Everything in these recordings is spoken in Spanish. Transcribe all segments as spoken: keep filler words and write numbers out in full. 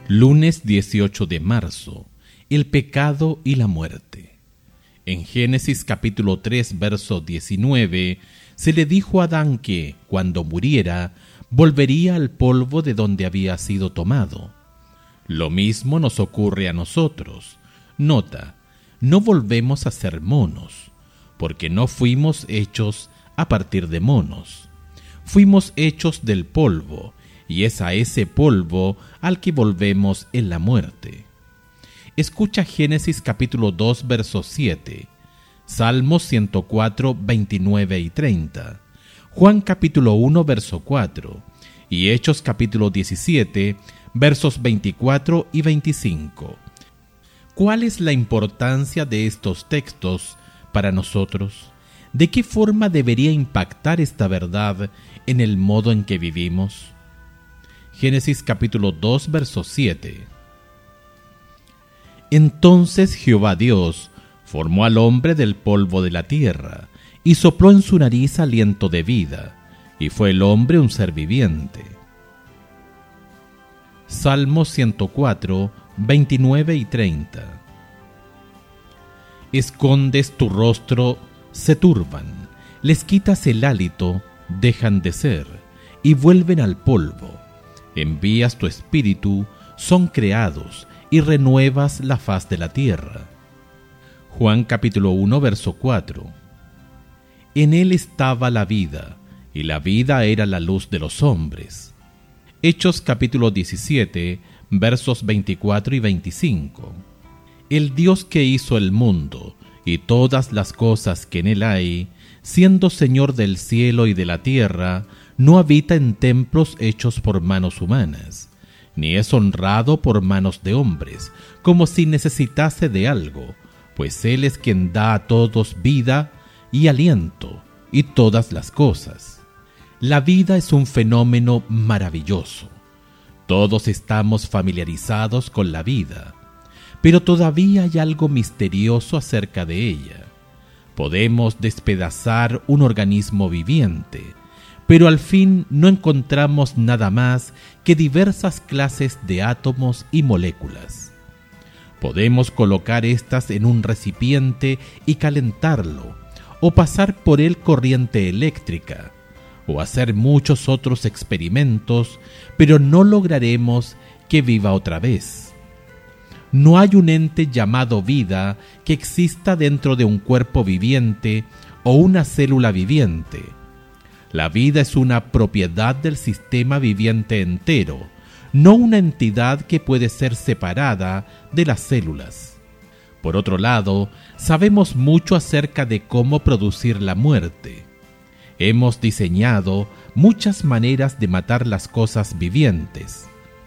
Lunes dieciocho de marzo. El pecado y la muerte. En Génesis capítulo tres, verso diecinueve, se le dijo a Adán que, cuando muriera, volvería al polvo de donde había sido tomado. Lo mismo nos ocurre a nosotros. Nota, no volvemos a ser monos, porque no fuimos hechos a partir de monos. Fuimos hechos del polvo, y es a ese polvo al que volvemos en la muerte. Escucha Génesis capítulo dos, verso siete, Salmos ciento cuatro, veintinueve y treinta, Juan capítulo uno, verso cuatro, y Hechos capítulo diecisiete, versos veinticuatro y veinticinco. ¿Cuál es la importancia de estos textos para nosotros? ¿De qué forma debería impactar esta verdad en el modo en que vivimos? Génesis capítulo dos, verso siete. Entonces Jehová Dios formó al hombre del polvo de la tierra, y sopló en su nariz aliento de vida, y fue el hombre un ser viviente. Salmo ciento cuatro, veintinueve y treinta. Escondes tu rostro, se turban, les quitas el hálito, dejan de ser, y vuelven al polvo. Envías tu espíritu, son creados, y renuevas la faz de la tierra. Juan capítulo uno, verso cuatro. En él estaba la vida, y la vida era la luz de los hombres. Hechos capítulo diecisiete, versos veinticuatro y veinticinco. El Dios que hizo el mundo, y todas las cosas que en él hay, siendo Señor del cielo y de la tierra, no habita en templos hechos por manos humanas, ni es honrado por manos de hombres, como si necesitase de algo, pues Él es quien da a todos vida y aliento y todas las cosas. La vida es un fenómeno maravilloso. Todos estamos familiarizados con la vida, pero todavía hay algo misterioso acerca de ella. Podemos despedazar un organismo viviente, pero al fin no encontramos nada más que diversas clases de átomos y moléculas. Podemos colocar estas en un recipiente y calentarlo, o pasar por él corriente eléctrica, o hacer muchos otros experimentos, pero no lograremos que viva otra vez. No hay un ente llamado vida que exista dentro de un cuerpo viviente o una célula viviente. La vida es una propiedad del sistema viviente entero, no una entidad que puede ser separada de las células. Por otro lado, sabemos mucho acerca de cómo producir la muerte. Hemos diseñado muchas maneras de matar las cosas vivientes.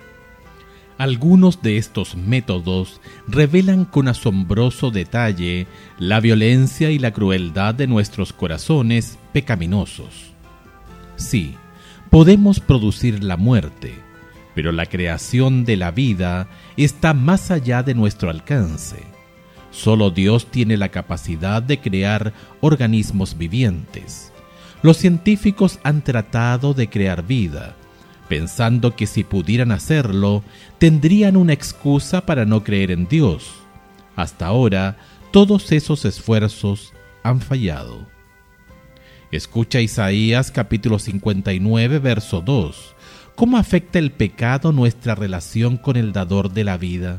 Algunos de estos métodos revelan con asombroso detalle la violencia y la crueldad de nuestros corazones pecaminosos. Sí, podemos producir la muerte, pero la creación de la vida está más allá de nuestro alcance. Solo Dios tiene la capacidad de crear organismos vivientes. Los científicos han tratado de crear vida, pensando que si pudieran hacerlo, tendrían una excusa para no creer en Dios. Hasta ahora, todos esos esfuerzos han fallado. Escucha Isaías capítulo cincuenta y nueve, verso dos. ¿Cómo afecta el pecado nuestra relación con el dador de la vida?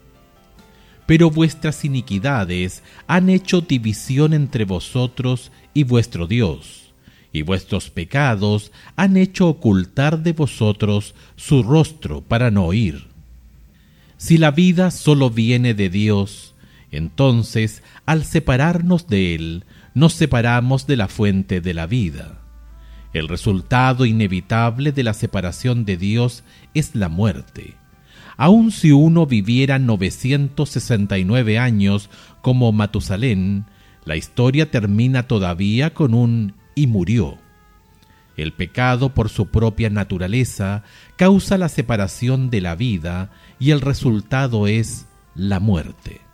Pero vuestras iniquidades han hecho división entre vosotros y vuestro Dios, y vuestros pecados han hecho ocultar de vosotros su rostro para no oír. Si la vida solo viene de Dios, entonces, al separarnos de Él, nos separamos de la fuente de la vida. El resultado inevitable de la separación de Dios es la muerte. Aun si uno viviera novecientos sesenta y nueve años como Matusalén, la historia termina todavía con un «y murió». El pecado, por su propia naturaleza, causa la separación de la vida y el resultado es la muerte.